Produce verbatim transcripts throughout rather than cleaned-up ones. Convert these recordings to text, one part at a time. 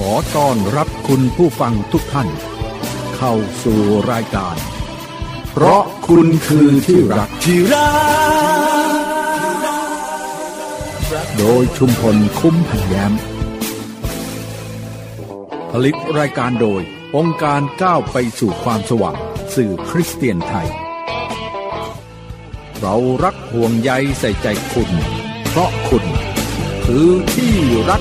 อต้อนรับคุณผู้ฟังทุกท่านเข้าสู่รายการเพราะคุณคือที่รักที่รักโดยชุมพลคุ้มพันแย้มผลิตรายการโดยองค์การก้าวไปสู่ความสว่างสื่อคริสเตียนไทยเรารักห่วงใยใส่ใจคุณเพราะคุณคือที่รัก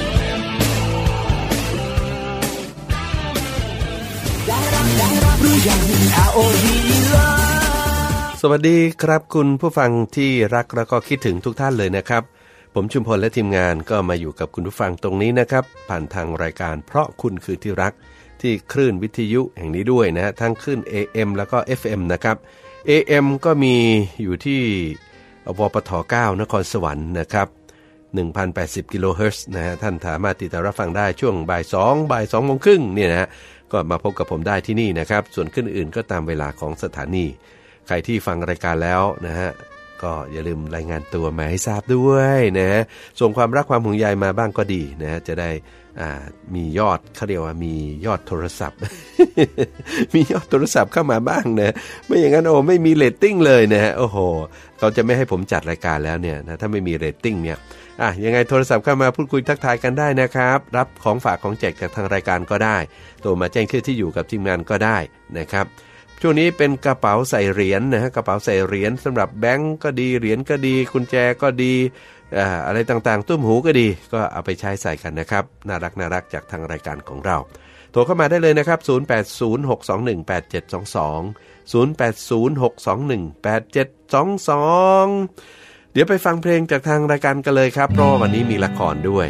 สวัสดีครับคุณผู้ฟังที่รักแล้วก็คิดถึงทุกท่านเลยนะครับผมชุมพลและทีมงานก็มาอยู่กับคุณผู้ฟังตรงนี้นะครับผ่านทางรายการเพราะคุณคือที่รักที่คลื่นวิทยุแห่งนี้ด้วยนะทั้งคลื่น เอ เอ็ม แล้วก็ เอฟ เอ็ม นะครับ เอ เอ็ม ก็มีอยู่ที่วปทเก้านครสวรรค์นะครับหนึ่งพันแปดสิบกิโลเฮิรตซ์นะฮะท่านสามารถติดตามรับฟังได้ช่วงบ่ายสองบ่ายสองโมงครึ่งเนี่ยนะฮะก็มาพบกับผมได้ที่นี่นะครับส่วนขึ้นอื่นก็ตามเวลาของสถานีใครที่ฟังรายการแล้วนะฮะก็อย่าลืมรายงานตัวมาให้ทราบด้วยนะฮะส่งความรักความห่วงใยมาบ้างก็ดีนะฮะจะได้อ่ามียอดเขาเรียกว่ามียอดโทรศัพท์ มียอดโทรศัพท์เข้ามาบ้างนะไม่อย่างนั้นโอ้ไม่มีเรตติ้งเลยนะฮะโอ้โหเขาจะไม่ให้ผมจัดรายการแล้วเนี่ยนะถ้าไม่มีเรตติ้งเนี่ยอ่ะยังไงโทรศัพท์เข้ามาพูดคุยทักทายกันได้นะครับรับของฝากของแจกจากทางรายการก็ได้โทรมาแจ้งชื่อที่อยู่กับทีมงานก็ได้นะครับช่วงนี้เป็นกระเป๋าใส่เหรียญ นะฮะกระเป๋าใส่เหรียญสำหรับแบงก์ก็ดีเหรียญก็ดีกุญแจก็ดีอ่าอะไรต่างๆตุ้มหูก็ดีก็เอาไปใช้ใส่กันนะครับน่ารักน่ารักจากทางรายการของเราโทรเข้ามาได้เลยนะครับศูนย์ แปด ศูนย์ หก สอง หนึ่ง แปด เจ็ด สอง สอง ศูนย์ แปด ศูนย์ หก สอง หนึ่ง แปด เจ็ด สอง สองเดี๋ยวไปฟังเพลงจากทางรายการกันเลยครับเพราะวันนี้มีละครด้วย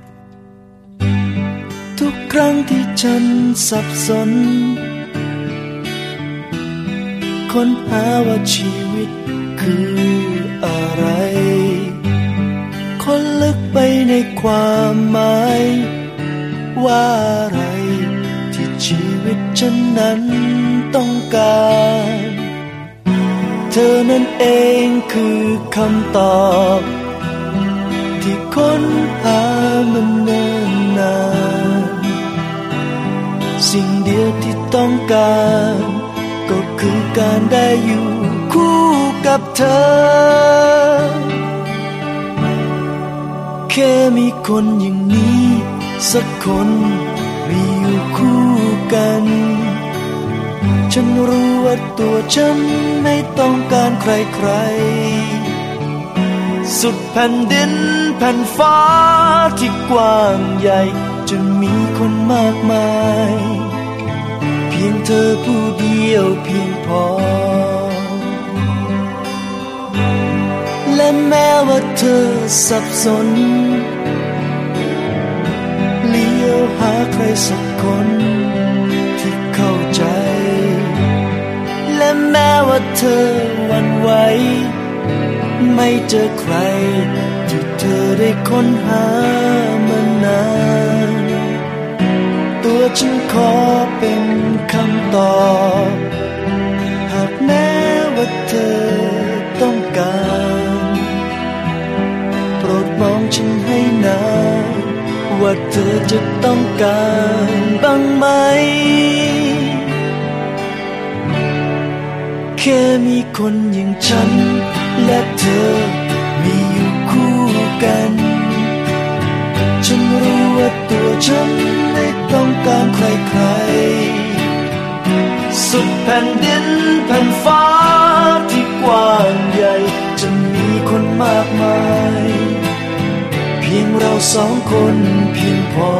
ทุกครั้งที่ฉันสับสนค้นหาว่าชีวิตคืออะไรค้นลึกไปในความหมายว่าอะไรที่ชีวิตฉันนั้นต้องการเธอนั่นเองคือคำตอบที่ค้นหามันเนิ่นนานสิ่งเดียวที่ต้องการก็คือการได้อยู่คู่กับเธอแค่มีคนอย่างนี้สักคนมีอยู่คู่กันฉันรู้ว่าตัวฉันไม่ต้องการใครๆสุดแผ่นดินแผ่นฟ้าที่กว้างใหญ่จะมีคนมากมายเพียงเธอผู้เดียวเพียงพอและแม้ว่าเธอสับสนเลี้ยวหาใครสักคนที่เข้าใจและแม้ว่าเธอหวั่นไหวไม่เจอใครที่เธอได้ค้นหามานานตัวฉันขอเป็นคำตอบหากแม้ว่าเธอต้องการโปรดมองฉันให้นานว่าเธอจะต้องการบ้างไหมแค่มีคนอย่างฉันและเธอมีอยู่คู่กันฉันรู้ว่าตัวฉันไม่ต้องการใครๆสุดแผ่นดินแผ่นฟ้าที่กว้างใหญ่จะมีคนมากมายเพียงเราสองคนเพียงพอ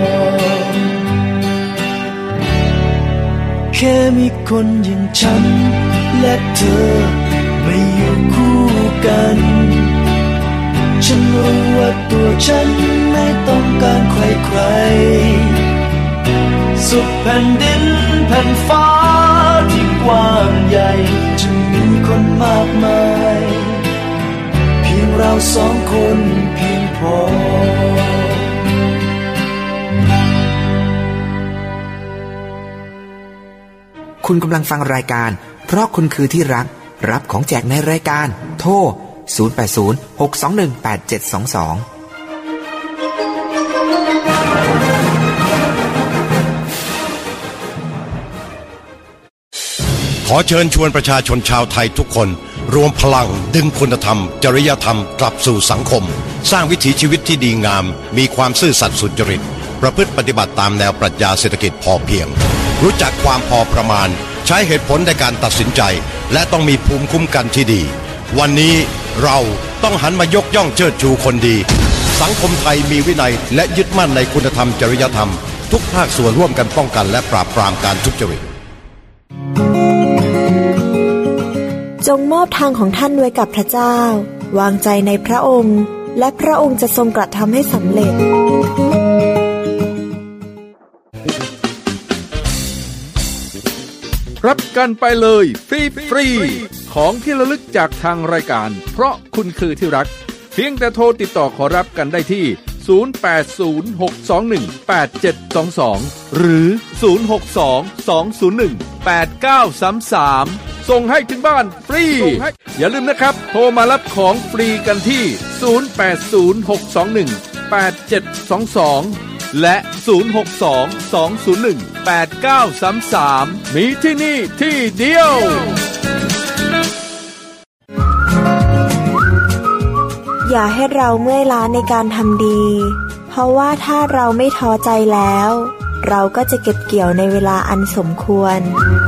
แค่มีคนอย่างฉันและเธอไม่อยู่คู่กันฉันรู้ว่าตัวฉันไม่ต้องการใครๆสุดแผ่นดินแผ่นฟ้าที่กว้างใหญ่จะมีคนมากมายเพียงเราสองคนเพียงพอคุณกำลังฟังรายการเพราะคุณคือที่รักรับของแจกในรายการโทรศูนย์ แปด ศูนย์ หก สอง หนึ่ง แปด เจ็ด สอง สองขอเชิญชวนประชาชนชาวไทยทุกคนรวมพลังดึงคุณธรรมจริยธรรมกลับสู่สังคมสร้างวิถีชีวิตที่ดีงามมีความซื่อสัตย์สุจริตประพฤติปฏิบัติตามแนวปรัชญาเศรษฐกิจพอเพียงรู้จักความพอประมาณใช้เหตุผลในการตัดสินใจและต้องมีภูมิคุ้มกันที่ดีวันนี้เราต้องหันมายกย่องเชิดชูคนดีสังคมไทยมีวินัยและยึดมั่นในคุณธรรมจริยธรรมทุกภาคส่วนร่วมกันป้องกันและปราบปรามการทุจริตจงมอบทางของท่านไว้กับพระเจ้าวางใจในพระองค์และพระองค์จะทรงกระทำให้สำเร็จรับกันไปเลยฟรีฟรีของที่ระลึกจากทางรายการเพราะคุณคือที่รักเพียงแต่โทรติดต่อขอรับกันได้ที่ศูนย์ แปด ศูนย์ หก สอง หนึ่ง แปด เจ็ด สอง สองหรือศูนย์ หก สอง สอง ศูนย์ หนึ่ง แปด เก้า สาม สามส่งให้ถึงบ้านฟรีอย่าลืมนะครับโทรมารับของฟรีกันที่ศูนย์ แปด ศูนย์ หก สอง หนึ่ง แปด เจ็ด สอง สองและศูนย์ หก สอง สอง ศูนย์ หนึ่ง แปด เก้า สาม สามมีที่นี่ที่เดียวอย่าให้เราเมื่อยล้าในการทำดีเพราะว่าถ้าเราไม่ท้อใจแล้วเราก็จะเก็บเกี่ยวในเวลาอันสมควร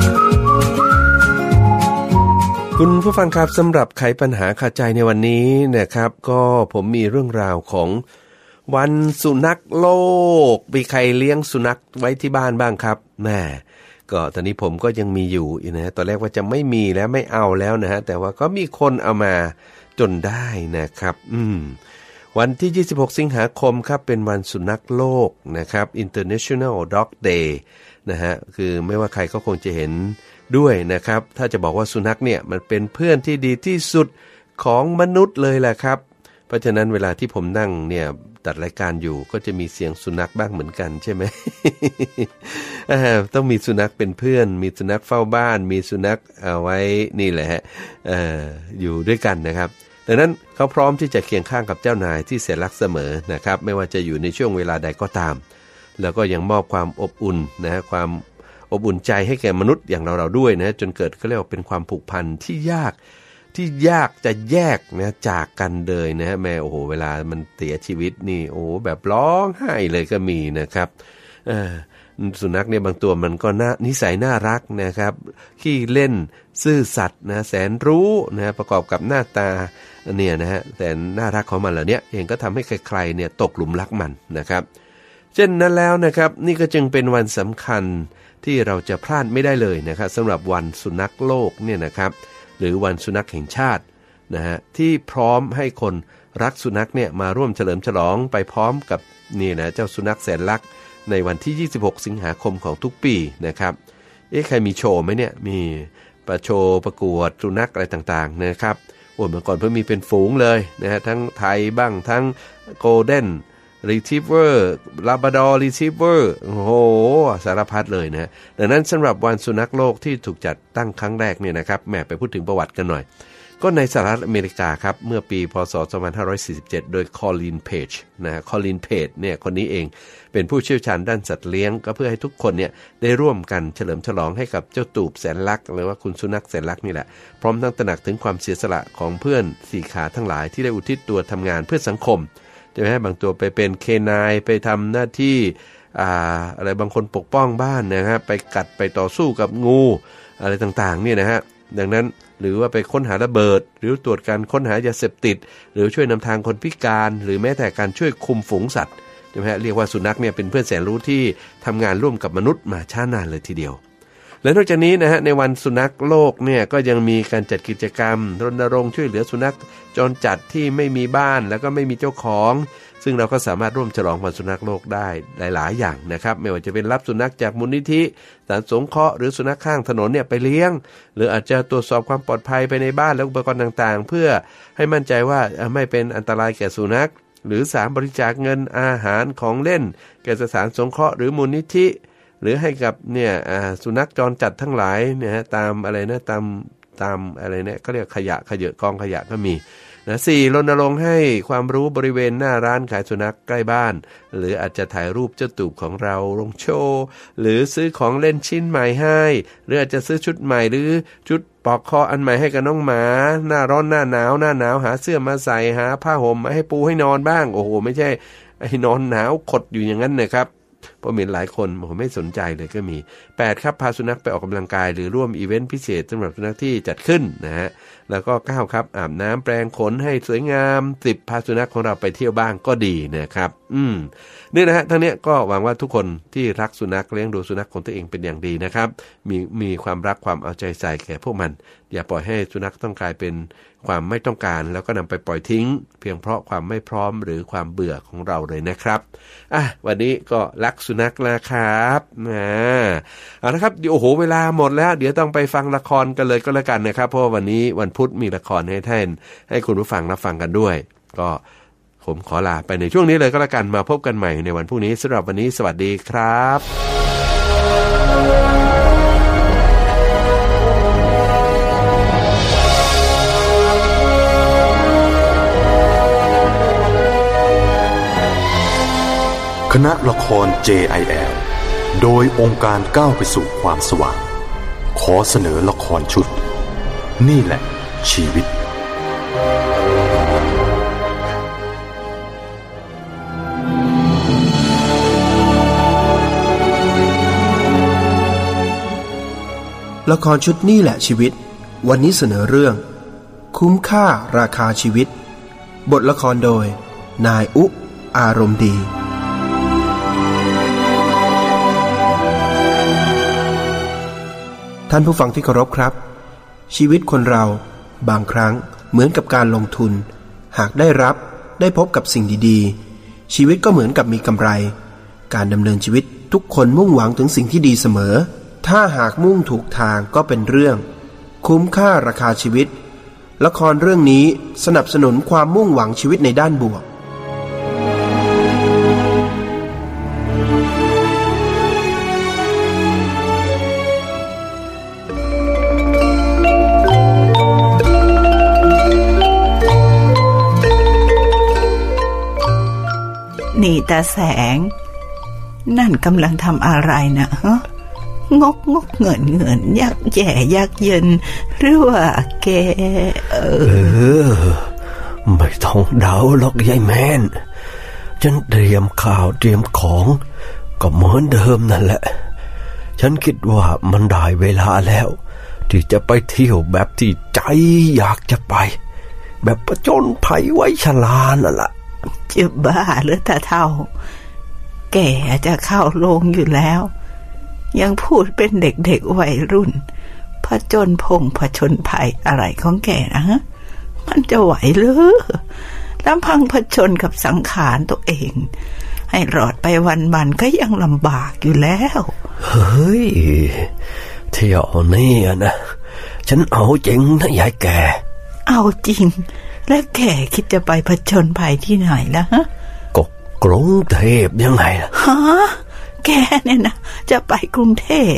คุณผู้ฟังครับสำหรับไขปัญหาคาใจในวันนี้นะครับก็ผมมีเรื่องราวของวันสุนัขโลกมีใครเลี้ยงสุนัขไว้ที่บ้านบ้างครับแม่ก็ตอนนี้ผมก็ยังมีอยู่นะตอนแรกว่าจะไม่มีแล้วไม่เอาแล้วนะฮะแต่ว่าก็มีคนเอามาจนได้นะครับอืมวันที่ยี่สิบหกสิงหาคมครับเป็นวันสุนัขโลกนะครับ International Dog Day นะฮะคือไม่ว่าใครก็คงจะเห็นด้วยนะครับถ้าจะบอกว่าสุนัขเนี่ยมันเป็นเพื่อนที่ดีที่สุดของมนุษย์เลยแหละครับเพราะฉะนั้นเวลาที่ผมนั่งเนี่ยตัดรายการอยู่ก็จะมีเสียงสุนัขบ้างเหมือนกันใช่ไหม ต้องมีสุนัขเป็นเพื่อนมีสุนัขเฝ้าบ้านมีสุนัขเอาไว้นี่แหละฮะ อ, อยู่ด้วยกันนะครับดังนั้นเขาพร้อมที่จะเคียงข้างกับเจ้านายที่แสนรักเสมอนะครับไม่ว่าจะอยู่ในช่วงเวลาใดก็ตามแล้วก็ยังมอบความอบอุ่นนะฮะความอบอุ่นใจให้แก่มนุษย์อย่างเราๆด้วยนะจนเกิดเขาเรียกว่าเป็นความผูกพันที่ยากที่ยากจะแยกนะจากกันเลยนะฮะแม่โอ้โหเวลามันเสียชีวิตนี่โอ้แบบร้องไห้เลยก็มีนะครับเออสุนัขเนี่ยบางตัวมันก็น่านิสัยน่ารักนะครับขี้เล่นซื่อสัตย์นะแสนรู้นะประกอบกับหน้าตาเนี่ยนะฮะแสนน่ารักของมันเหล่านี้เองก็ทำให้ใครๆเนี่ยตกหลุมรักมันนะครับเช่นนั้นแล้วนะครับนี่ก็จึงเป็นวันสำคัญที่เราจะพลาดไม่ได้เลยนะครับสำหรับวันสุนัขโลกเนี่ยนะครับหรือวันสุนัขแห่งชาตินะฮะที่พร้อมให้คนรักสุนัขเนี่ยมาร่วมเฉลิมฉลองไปพร้อมกับนี่นะเจ้าสุนัขแสนรักในวันที่ยี่สิบหกสิงหาคมของทุกปีนะครับเอ๊ะใครมีโชว์ไหมเนี่ยมีประโชว์ประกวดสุนัขอะไรต่างๆนะครับโอ้เมื่อก่อนเพิ่งมีเป็นฝูงเลยนะฮะทั้งไทยบ้างทั้งโกลเด้นรีทรีฟเวอร์ลาบราดอร์รีทรีฟเวอร์โอ้โหสารพัดเลยนะดังนั้นสำหรับวันสุนัขโลกที่ถูกจัดตั้งครั้งแรกเนี่ยนะครับแม่ไปพูดถึงประวัติกันหน่อยก็ในสหรัฐอเมริกาครับเมื่อปีพ.ศ. สองพันห้าร้อยสี่สิบเจ็ดโดยคอลินเพจนะคอลินเพจเนี่ยคนนี้เองเป็นผู้เชี่ยวชาญด้านสัตว์เลี้ยงก็เพื่อให้ทุกคนเนี่ยได้ร่วมกันเฉลิมฉลองให้กับเจ้าตูบแสนรักหรือว่าคุณสุนัขแสนรักนี่แหละพร้อมทั้งตระหนักถึงความเสียสละของเพื่อนสี่ขาทั้งหลายที่ได้อุทิศตัวทำงานเพื่อสังคมจะให้บางตัวไปเป็นเคนายไปทำหน้าที่อ่าอะไรบางคนปกป้องบ้านนะฮะไปกัดไปต่อสู้กับงูอะไรต่างๆเนี่ยนะฮะดังนั้นหรือว่าไปค้นหาระเบิดหรือตรวจการค้นหายาเสพติดหรือช่วยนำทางคนพิการหรือแม้แต่การช่วยคุมฝูงสัตว์ใช่ไหมฮะเรียกว่าสุนัขเนี่ยเป็นเพื่อนแสนรู้ที่ทำงานร่วมกับมนุษย์มาช้านานเลยทีเดียวและนอกจากนี้นะฮะในวันสุนัขโลกเนี่ยก็ยังมีการจัดกิจกรรมรณรงค์ช่วยเหลือสุนัขจรจัดที่ไม่มีบ้านแล้วก็ไม่มีเจ้าของซึ่งเราก็สามารถร่วมฉลองวันสุนัขโลกได้หลายๆอย่างนะครับไม่ว่าจะเป็นรับสุนัขจากมูลนิธิสถานสงเคราะห์หรือสุนัขข้างถนนเนี่ยไปเลี้ยงหรืออาจจะตรวจสอบความปลอดภัยไปในบ้านและอุปกรณ์ต่างๆเพื่อให้มั่นใจว่าไม่เป็นอันตรายแก่สุนัขหรือสามบริจาคเงินอาหารของเล่นแก่สถานสงเคราะห์หรือมูลนิธิหรือให้กับเนี่ยสุนัขจรจัดทั้งหลายเนี่ยตามอะไรนะตามตามอะไรเนี่ยก็เรียกขยะขยะกองขยะก็มีนะสี่รณรงค์ให้ความรู้บริเวณหน้าร้านขายสุนัขใกล้บ้านหรืออาจจะถ่ายรูปเจ้าตูบของเราลงโชว์หรือซื้อของเล่นชิ้นใหม่ให้หรืออาจจะซื้อชุดใหม่หรือชุดปลอกคออันใหม่ให้กับน้องหมาหน้าร้อนหน้าหนาวหน้าหนาวหาเสื้อมาใส่หาผ้าห่มมาให้ปูให้นอนบ้างโอ้โหไม่ใช่ให้นอนหนาวขดอยู่อย่างนั้นนะครับเพราะมีหลายคนผมไม่สนใจเลยก็มีแปดครับพาสุนัขไปออกกำลังกายหรือร่วมอีเวนต์พิเศษสำหรับสุนัขที่จัดขึ้นนะฮะแล้วก็เก้าครับอาบน้ำแปรงขนให้สวยงามสิบพาสุนัขของเราไปเที่ยวบ้างก็ดีนะครับอืมนี่นะฮะทั้งนี้ก็หวังว่าทุกคนที่รักสุนัขเลี้ยงดูสุนัขของตัวเองเป็นอย่างดีนะครับมีมีความรักความเอาใจใส่แก่พวกมันอย่าปล่อยให้สุนัขต้องกลายเป็นความไม่ต้องการแล้วก็นำไปปล่อยทิ้งเพียงเพราะความไม่พร้อมหรือความเบื่อของเราเลยนะครับอ่ะวันนี้ก็รักสุนัขแล้วครับนะเอาละครับเดี๋ยวโอ้โหเวลาหมดแล้วเดี๋ยวต้องไปฟังละครกันเลยก็แล้วกันนะครับเพราะวันนี้วันพุธมีละครให้ท่านให้คุณผู้ฟังรับฟังกันด้วยก็ผมขอลาไปในช่วงนี้เลยก็แล้วกันมาพบกันใหม่ในวันพรุ่งนี้สำหรับวันนี้สวัสดีครับคณะละคร เจ ไอ แอล โดยองค์การก้าวไปสู่ความสว่างขอเสนอละครชุดนี่แหละชีวิตละครชุดนี่แหละชีวิตวันนี้เสนอเรื่องคุ้มค่าราคาชีวิตบทละครโดยนายอุอารมณ์ดีท่านผู้ฟังที่เคารพครับชีวิตคนเราบางครั้งเหมือนกับการลงทุนหากได้รับได้พบกับสิ่งดีๆชีวิตก็เหมือนกับมีกำไรการดำเนินชีวิตทุกคนมุ่งหวังถึงสิ่งที่ดีเสมอถ้าหากมุ่งถูกทางก็เป็นเรื่องคุ้มค่าราคาชีวิตละครเรื่องนี้สนับสนุนความมุ่งหวังชีวิตในด้านบวกนี่ตาแสงนั่นกำลังทำอะไรนะฮะงกงกเงินเงินยักแย่ยักเย็นหรือว่าแกเออไม่ต้องเดาหรอกยายแม่นฉันเตรียมข้าวเตรียมของก็เหมือนเดิมนั่นแหละฉันคิดว่ามันได้เวลาแล้วที่จะไปเที่ยวแบบที่ใจอยากจะไปแบบประจนภัยไว้ชรานั่นแหละจะบ้าหรือตาเท่าแกจะเข้าโรงอยู่แล้วยังพูดเป็นเด็กๆวัยรุ่นผจญพงผจญภัยอะไรของแกนะมันจะไหวหรือลำพังผจญกับสังขารตัวเองให้รอดไปวันๆก็ยังลำบากอยู่แล้วเฮ้ยเที่ยวนี่นะฉันเอาจริงนะยายแกเอาจริงแล้วแกคิดจะไปผจญภัยที่ไหนล่ะฮะก็กรุงเทพยังไงล่ะฮะแกเนี่ยนะจะไปกรุงเทพ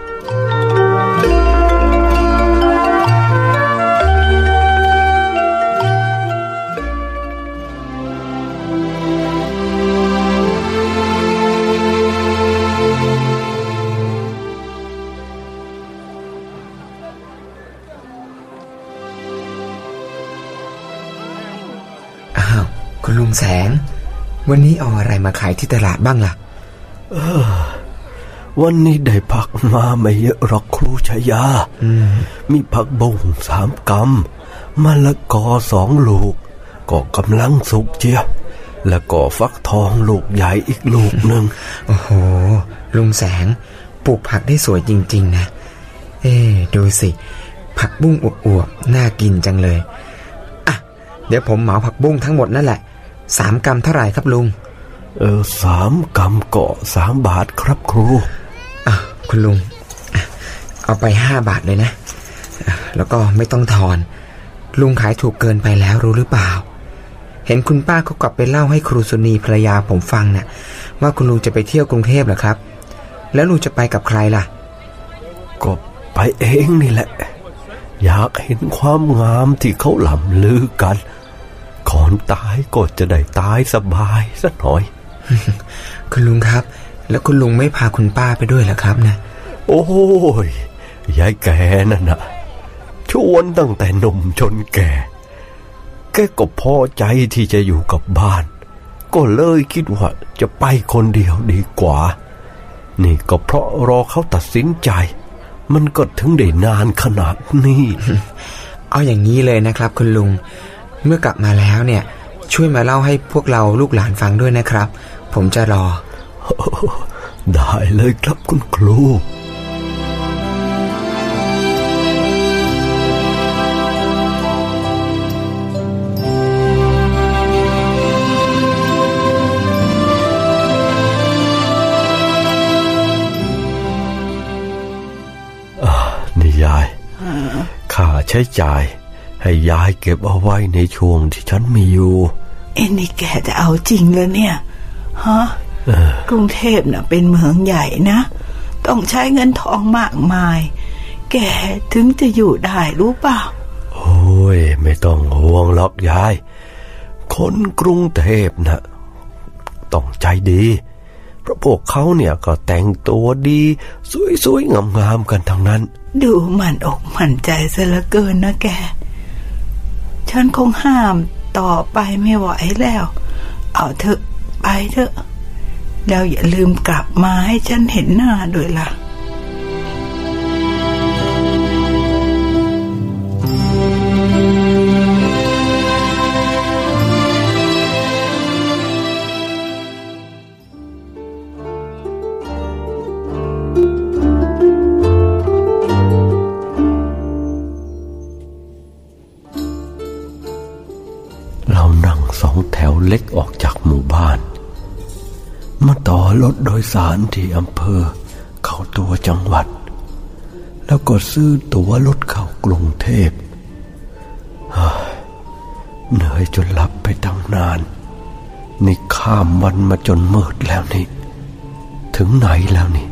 อ้าวคุณลุงแสงวันนี้เอาอะไรมาขายที่ตลาดบ้างล่ะเออวันนี้ได้ผักมาไม่เยอะหรอกครูชยามีผักบุ้งสามกำมะละกอสองลูกก็กำลังสุกเจียแล้วก็ฟักทองลูกใหญ่อีกลูกหนึ่งโอ้โหลุงแสงปลูกผักได้สวยจริงๆนะเอ๊ดูสิผักบุ้งอวบๆน่ากินจังเลยอ่ะเดี๋ยวผมเหมาผักบุ้งทั้งหมดนั่นแหละสามกำเท่าไหร่ครับลุงเออสามกำก็สามบาทครับครูอ่ะคุณลุงเอาไปห้าบาทเลยนะแล้วก็ไม่ต้องทอนลุงขายถูกเกินไปแล้วรู้หรือเปล่าเห็นคุณป้าเขากลับไปเล่าให้ครูสุนีภรรยาผมฟังน่ะว่าคุณลุงจะไปเที่ยวกรุงเทพเหรอครับแล้วลุงจะไปกับใครล่ะก็ไปเองนี่แหละอยากเห็นความงามที่เขาล่ำลือกันก่อนตายก็จะได้ตายสบายสักหน่อยคุณลุงครับแล้วคุณลุงไม่พาคุณป้าไปด้วยเหรอครับนะโอ้ยยายแกนั่นน่ะชวนตั้งแต่หนุ่มจนแก่แกก็พอใจที่จะอยู่กับบ้านก็เลยคิดว่าจะไปคนเดียวดีกว่านี่ก็เพราะรอเขาตัดสินใจมันก็ถึงได้นานขนาดนี้เอาอย่างนี้เลยนะครับคุณลุงเมื่อกลับมาแล้วเนี่ยช่วยมาเล่าให้พวกเราลูกหลานฟังด้วยนะครับผมจะรอได้เลยครับคุณครูนี่ยายค่าใช้จ่ายให้ยายเก็บเอาไว้ในช่วงที่ฉันมีอยู่เอ็นี่แกจะเอาจริงเลยเนี่ยฮะกรุงเทพน่ะเป็นเมืองใหญ่นะต้องใช้เงินทองมากมายแกถึงจะอยู่ได้รู้เปล่าโอ้ยไม่ต้องห่วงหรอกยายคนกรุงเทพน่ะต้องใจดีเพราะพวกเขาเนี่ยก็แต่งตัวดีสวยๆงามๆกันทั้งนั้นดูมันอกมั่นใจซะเหลือเกินนะแกฉันคงห้ามต่อไปไม่ไหวแล้วเอาเถอะไปเถอะแล้วอย่าลืมกลับมาให้ฉันเห็นหน้าด้วยล่ะสองแถวเล็กออกจากหมู่บ้านมาต่อรถโดยสารที่อำเภอเข้าตัวจังหวัดแล้วก็ซื้อตั๋วรถเข้ากรุงเทพเหนื่อยจนหลับไปตั้งนานนี่ข้ามวันมาจนมืดแล้วนี่ถึงไหนแล้วนี่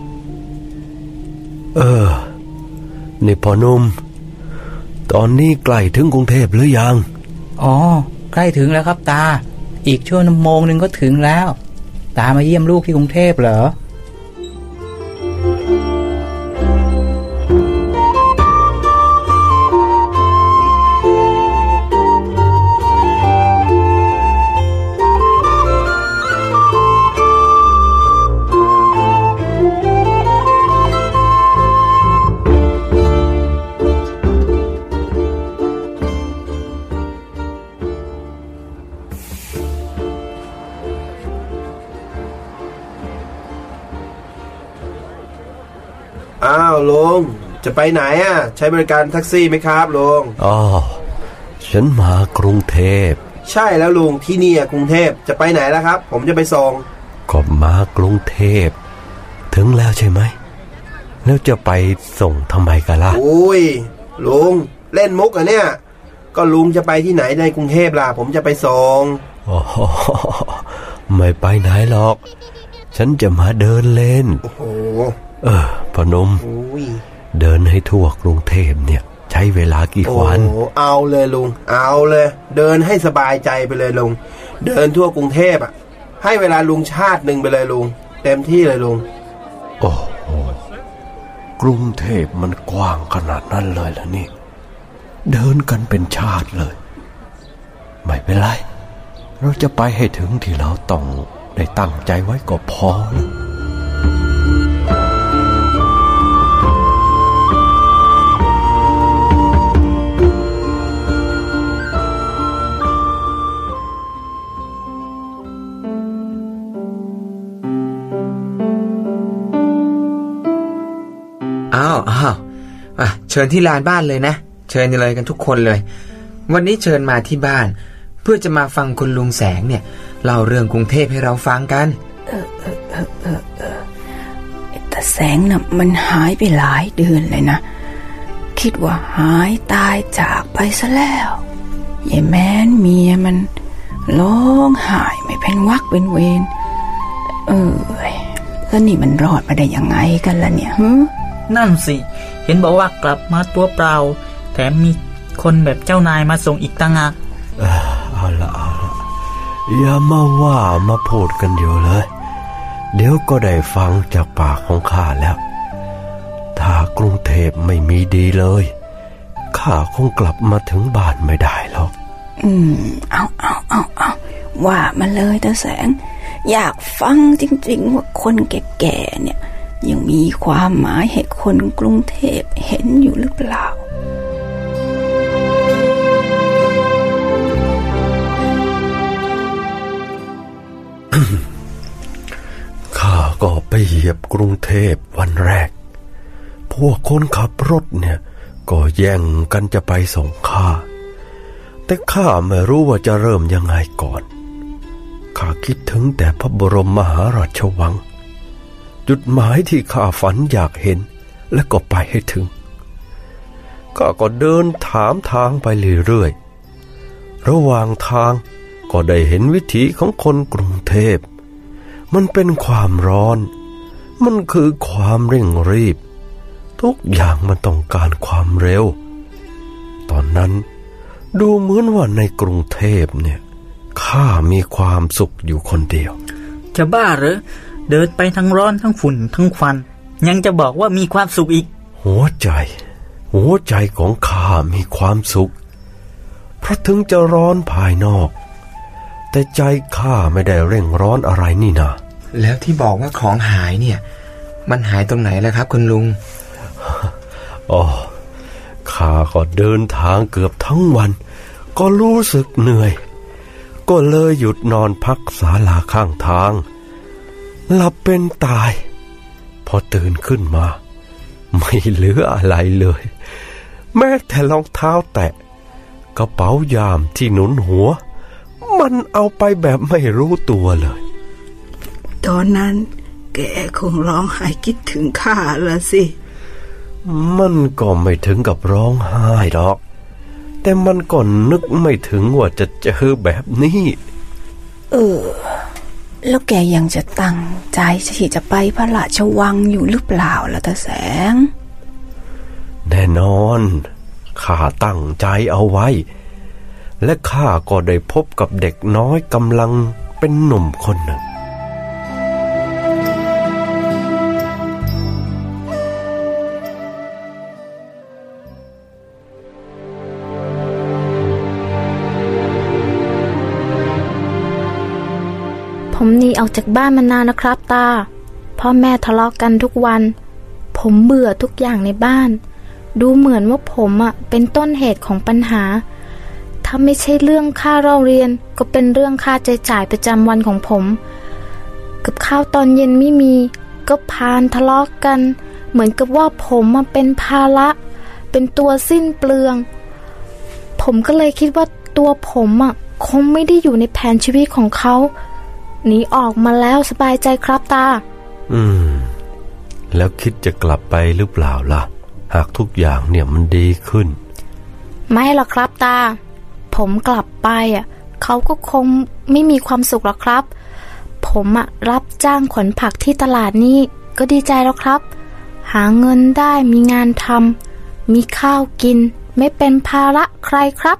เออนี่พ่อหนุ่มตอนนี้ใกล้ถึงกรุงเทพหรือยังอ๋อใกล้ถึงแล้วครับตาอีกชั่วโมงนึงก็ถึงแล้วตามาเยี่ยมลูกที่กรุงเทพเหรออ้าวลุงจะไปไหนอ่ะใช้บริการแท็กซี่ไหมครับลุงอ๋อฉันมากรุงเทพใช่แล้วลุงที่นี่กรุงเทพจะไปไหนล่ะครับผมจะไปส่งก็มากรุงเทพถึงแล้วใช่ไหมแล้วจะไปส่งทำไมกันล่ะอุ้ยลุงเล่นมุกอ่ะเนี่ยก็ลุงจะไปที่ไหนในกรุงเทพล่ะผมจะไปส่งอ๋อไม่ไปไหนหรอกฉันจะมาเดินเล่นโอ้โหเออพนมเดินให้ทั่วกรุงเทพเนี่ยใช้เวลากี่วันโอ้เอาเลยลุงเอาเลยเดินให้สบายใจไปเลยลุงเดินทั่วกรุงเทพอ่ะให้เวลาลุงชาติหนึ่งไปเลยลุงเต็มที่เลยลุงโอ้โหกรุงเทพมันกว้างขนาดนั้นเลยล่ะนี่เดินกันเป็นชาติเลยไม่เป็นไรเราจะไปให้ถึงที่เราต้องได้ตั้งใจไว้ก็พอแล้วอ้าวอ้าวอ่ะเชิญที่ลานบ้านเลยนะเชิญเลยกันทุกคนเลยวันนี้เชิญมาที่บ้านเพื่อจะมาฟังคุณลุงแสงเนี่ยเล่าเรื่องกรุงเทพให้เราฟังกันเออเออเออเออเออแต่แสงน่ะมันหายไปหลายเดือนเลยนะคิดว่าหายตายจากไปซะแล้วยายแม้นเมียมันร้องไห้ไม่เป็นวักเป็นเวรเออแล้วนี่มันรอดมาได้ยังไงกันล่ะเนี่ยฮึนั่นสิเห็นบอกว่ากลับมาตัวเปล่าแถมมีคนแบบเจ้านายมาส่งอีกต่างหากเอาละเอาละอย่ามาว่ามาพูดกันอยู่เลยเดี๋ยวก็ได้ฟังจากปากของข้าแล้วถ้ากรุงเทพไม่มีดีเลยข้าคงกลับมาถึงบ้านไม่ได้หรอกอืมเอาเอาเอาเอาว่ามาเลยตาแสงอยากฟังจริงๆว่าคนแก่ๆเนี่ยยังมีความหมายให้คนกรุงเทพเห็นอยู่หรือเปล่าข้าก็ไปเหยียบกรุงเทพวันแรกพวกคนขับรถเนี่ยก็แย่งกันจะไปส่งข้าแต่ข้าไม่รู้ว่าจะเริ่มยังไงก่อนข้าคิดถึงแต่พระบรมมหาราชวังจุดหมายที่ข้าฝันอยากเห็นและก็ไปให้ถึงข้าก็เดินถามทางไปเรื่อยๆระหว่างทางก็ได้เห็นวิถีของคนกรุงเทพมันเป็นความร้อนมันคือความเร่งรีบทุกอย่างมันต้องการความเร็วตอนนั้นดูเหมือนว่าในกรุงเทพเนี่ยข้ามีความสุขอยู่คนเดียวจะบ้าเหรอเดินไปทั้งร้อนทั้งฝุ่นทั้งควันยังจะบอกว่ามีความสุขอีกหัวใจหัวใจของข้ามีความสุขเพราะถึงจะร้อนภายนอกแต่ใจข้าไม่ได้เร่งร้อนอะไรนี่นาแล้วที่บอกว่าของหายเนี่ยมันหายตรงไหนล่ะครับคุณลุงอ๋อข้าก็เดินทางเกือบทั้งวันก็รู้สึกเหนื่อยก็เลยหยุดนอนพักศาลาข้างทางหลับเป็นตายพอตื่นขึ้นมาไม่เหลืออะไรเลยแม้แต่รองเท้าแตะกระเป๋ายามที่หนุนหัวมันเอาไปแบบไม่รู้ตัวเลยตอนนั้นแกคงร้องไห้คิดถึงข้าละสิมันก็ไม่ถึงกับร้องไห้หรอกแต่มันก็นึกไม่ถึงว่าจะเจอแบบนี้เออแล้วแกยังจะตั้งใจที่จะไปพระราชวังอยู่หรือเปล่าล่ะตาแสงแน่นอนข้าตั้งใจเอาไว้และข้าก็ได้พบกับเด็กน้อยกำลังเป็นหนุ่มคนหนึ่งผมหนีออกจากบ้านมานานนะครับตาพ่อแม่ทะเลาะกันทุกวันผมเบื่อทุกอย่างในบ้านดูเหมือนว่าผมอ่ะเป็นต้นเหตุของปัญหาถ้าไม่ใช่เรื่องค่าเราเรียนก็เป็นเรื่องค่าใช้จ่ายประจำวันของผมกับข้าวตอนเย็นไม่มีก็พานทะเลาะกันเหมือนกับว่าผมอ่ะเป็นภาระเป็นตัวสิ้นเปลืองผมก็เลยคิดว่าตัวผมอ่ะคงไม่ได้อยู่ในแผนชีวิตของเขาหนีออกมาแล้วสบายใจครับตาอืมแล้วคิดจะกลับไปหรือเปล่าล่ะหากทุกอย่างเนี่ยมันดีขึ้นไม่หรอกครับตาผมกลับไปอ่ะเขาก็คงไม่มีความสุขหรอกครับผมอ่ะรับจ้างขนผักที่ตลาดนี่ก็ดีใจแล้วครับหาเงินได้มีงานทำมีข้าวกินไม่เป็นภาระใครครับ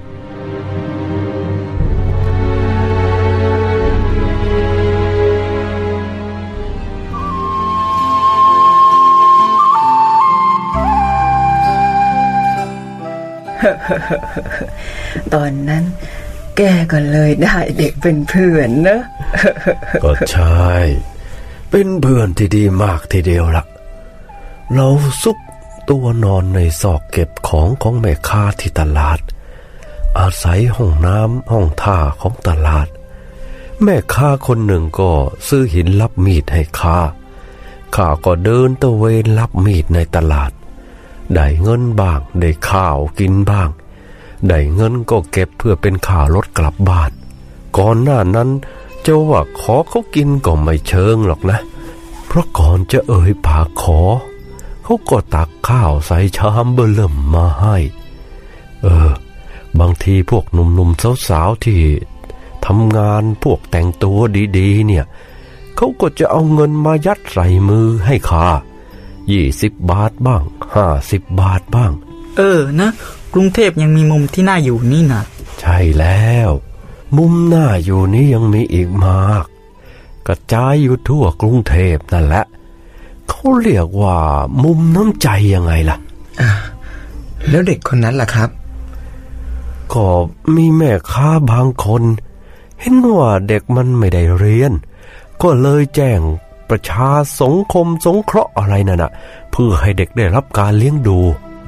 ตอนนั้นแกก็เลยได้เด็กเป็นเพื่อนนะก็ใช่เป็นเพื่อนที่ดีมากทีเดียวล่ะเราซุกตัวนอนในซอกเก็บของของแม่ค้าที่ตลาดอาศัยห้องน้ำห้องท่าของตลาดแม่ค้าคนหนึ่งก็ซื้อหินรับมีดให้ข้าข้าก็เดินตะเวนรับมีดในตลาดได้เงินบ้างได้ข้าวกินบ้างได้เงินก็เก็บเพื่อเป็นค่ารถกลับบ้านก่อนหน้านั้นจะว่าขอเขากินก็ไม่เชิงหรอกนะเพราะก่อนจะเอ่ยปากขอเขาก็ตักข้าวใส่ชามเบิ่มมาให้เออบางทีพวกหนุ่มๆสาวๆที่ทำงานพวกแต่งตัวดีๆเนี่ยเขาก็จะเอาเงินมายัดใส่มือให้ข้ายี่สิบบาทบ้างห้าสิบบาทบ้างเออนะกรุงเทพยังมีมุมที่น่าอยู่นี่นะใช่แล้วมุมหน้าอยู่นี้ยังมีอีกมากกระจายอยู่ทั่วกรุงเทพนั่นแหละเขาเรียกว่ามุมน้ำใจยังไงล่ะอ่าแล้วเด็กคนนั้นล่ะครับก็มีแม่ค้าบางคนเห็นว่าเด็กมันไม่ได้เรียนก็เลยแจ้งประชาสงคมสงเคราะห์อะไรนั่นน่ะเพื่อให้เด็กได้รับการเลี้ยงดู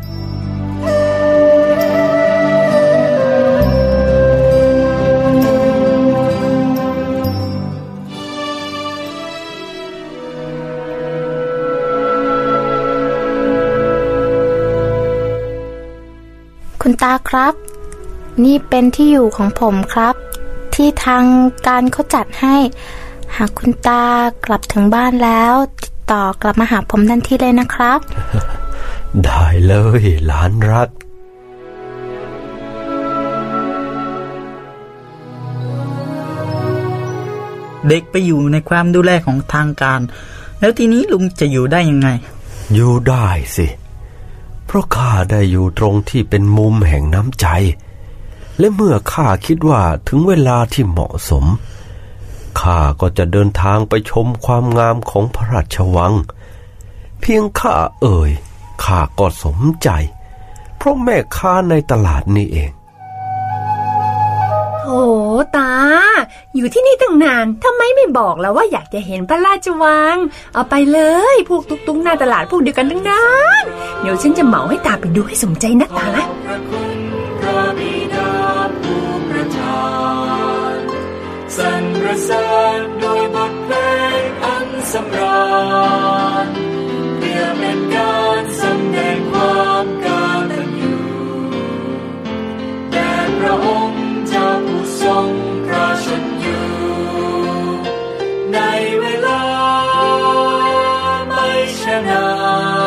คุณตาครับนี่เป็นที่อยู่ของผมครับที่ทางการเขาจัดให้หากคุณตากลับถึงบ้านแล้วติดต่อกลับมาหาผมทันทีเลยนะครับได้เลยหลานรักเด็กไปอยู่ในความดูแลของทางการแล้วทีนี้ลุงจะอยู่ได้ยังไงอยู่ได้สิเพราะข้าได้อยู่ตรงที่เป็นมุมแห่งน้ำใจและเมื่อข้าคิดว่าถึงเวลาที่เหมาะสมข้าก็จะเดินทางไปชมความงามของพระราชวังเพียงข้าเอ่ยข้าก็สมใจเพราะแม่ค้าในตลาดนี่เองโอ้ตาอยู่ที่นี่ตั้งนานทำไมไม่บอกแล้วว่าอยากจะเห็นพระราชวังเอาไปเลยพวกตุ๊กๆหน้าตลาดพวกเดียวกันทั้งนั้นเดี๋ยวฉันจะเหมาให้ตาไปดูให้สมใจนะตานะสรรเสริญด้วยบทเพลงอันสำราญเพื่อเป็นการสำแดงความกตัญญูแด่พระองค์เจ้าผู้ทรงพระชนอยู่ในเวลาไม่ช้านาน